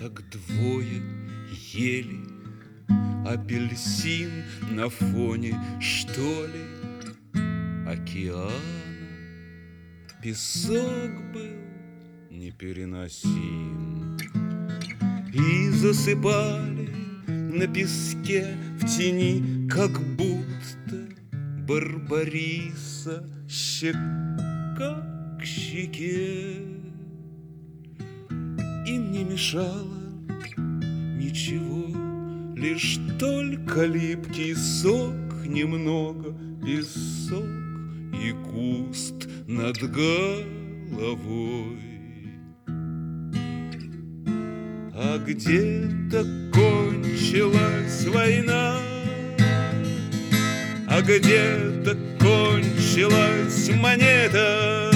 как двое ели апельсин на фоне, что ли, океана. Песок был непереносим, и засыпали на песке в тени, как будто Барбариса щека к щеке. Им не мешало ничего, лишь только липкий сок, немного песок и куст над головой. А где-то кончилась война, а где-то кончилась монета,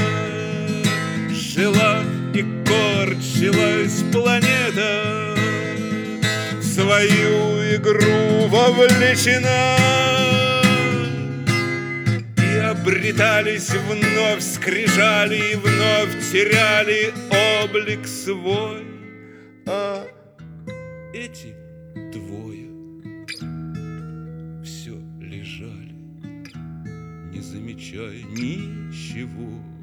жила и корчилась планета, в свою игру вовлечена, и обретались вновь скрижали, и вновь теряли облик свой. А эти двое все лежали, не замечая ничего.